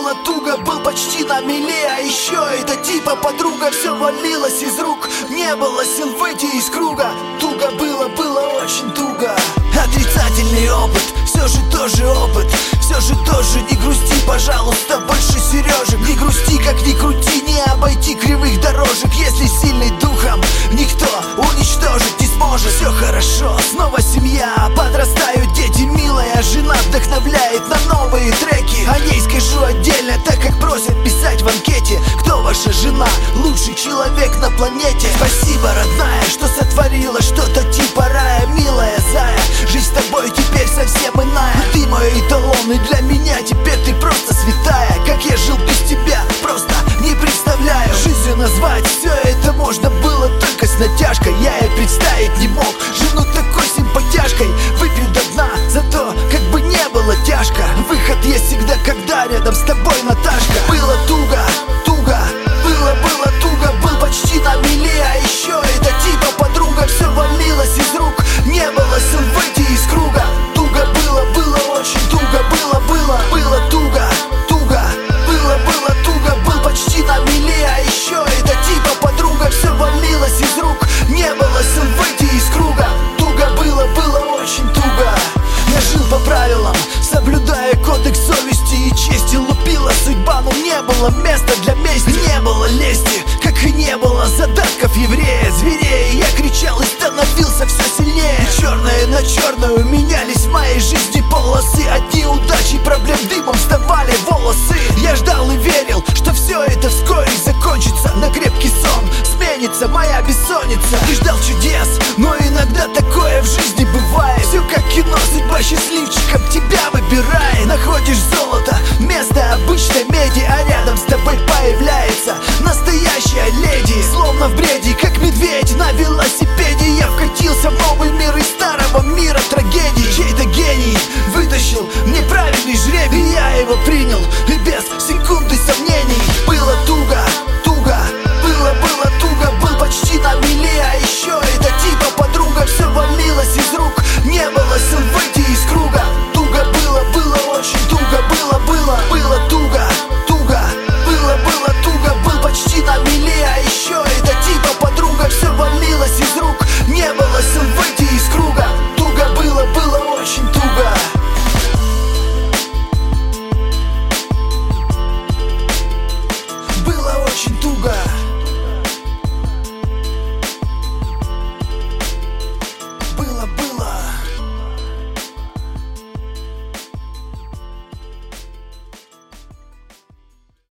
было туго, был почти на мели. А еще эта типа подруга, все валилось из рук, не было сил выйти из круга. Туго было, было очень туго. Отрицательный опыт, все же тоже опыт. Все же тоже не грусти, пожалуйста, больше, Сережек. Не грусти, как ни крути, не обойти кривых дорожек. Если сильный духом, никто уничтожить не сможет. Все хорошо, снова семья, подрастают дети. Милая жена вдохновляет на новые треки. О ней скажу отдельно, так как просят писать в анкете. Кто ваша жена? Лучший человек на планете. Спасибо, родная, что сотворила что-то типа рая. Милая зая, жизнь с тобой теперь совсем иная. Ты мой эталон, и для меня теперь ты просто святая. Как я жил без тебя, просто не представляю. Жизнью назвать все это можно было только с натяжкой. Я и представить не мог жену такой симпатяшкой. Выпью до дна за то, как бы не было тяжко. Выход есть всегда, когда рядом с тобой Наташка. Было туго, туго, было туго, был почти на мели. А еще эта типа подруга, все валилось из рук, не было сил выйти из круга. Туго было очень туго, было туго, туго, было туго, был почти на мели. А еще эта типа подруга, все валилось из рук, не было сил выйти из круга. Туго было очень туго. Я жил по правилам, соблюдая кодекс совести и чести. Лупила судьба, но не было места для мести. Не было лести, как и не было задатков еврея. Зверей я кричал и становился все сильнее. Черное на черную менялись в моей жизни полосы. От неудач и проблем дымом вставали волосы.